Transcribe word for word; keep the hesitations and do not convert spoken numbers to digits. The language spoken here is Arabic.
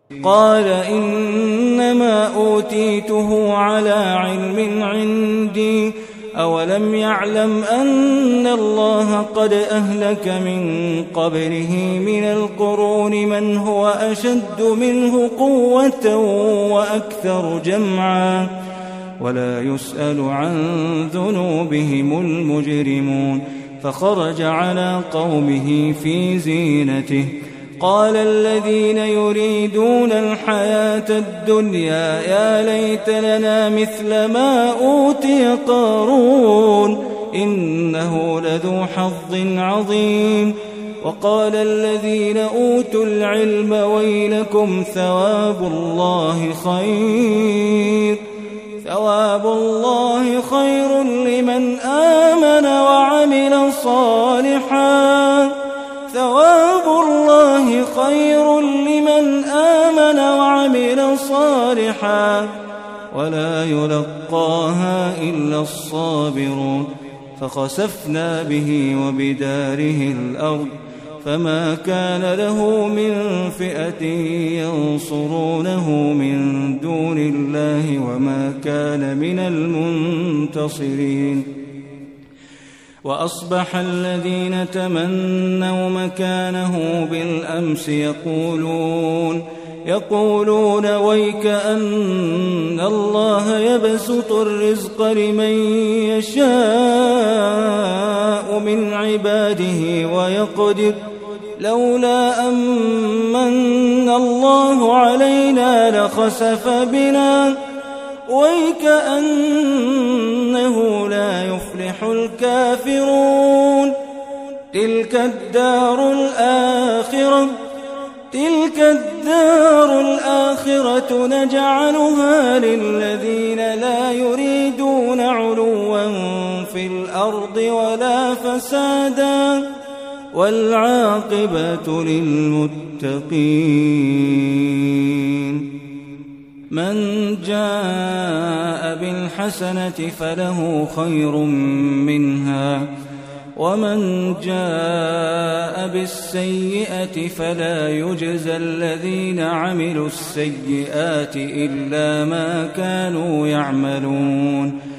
قال إنما أوتيته على علم عندي أولم يعلم أن الله قد أهلك من قبله من القرون من هو أشد منه قوة وأكثر جمعا ولا يسأل عن ذنوبهم المجرمون. فخرج على قومه في زينته قال الذين يريدون الحياة الدنيا يا ليت لنا مثل ما أوتي قارون إنه لذو حظ عظيم. وقال الذين أوتوا العلم ويلكم ثواب الله خير ثواب الله خير لمن آمن وعمل صالحا ثواب الله خير لمن آمن وعمل صالحا ولا يلقاها إلا الصابرون. فخسفنا به وبداره الأرض فما كان له من فئة ينصرونه من دون الله وما كان من المنتصرين. وأصبح الذين تمنوا مكانه بالأمس يقولون يقولون ويك أن الله يبسط الرزق لمن يشاء من عباده ويقدر لولا أمن الله علينا لخسف بنا ويكأنه لا يفلح الكافرون. تلك الدار الآخرة تلك الدار الآخرة نجعلها للذين لا يريدون علوا في الأرض ولا فسادا والعاقبة للمتقين. من جاء بالحسنة فله خير منها ومن جاء بالسيئة فلا يجزى الذين عملوا السيئات إلا ما كانوا يعملون.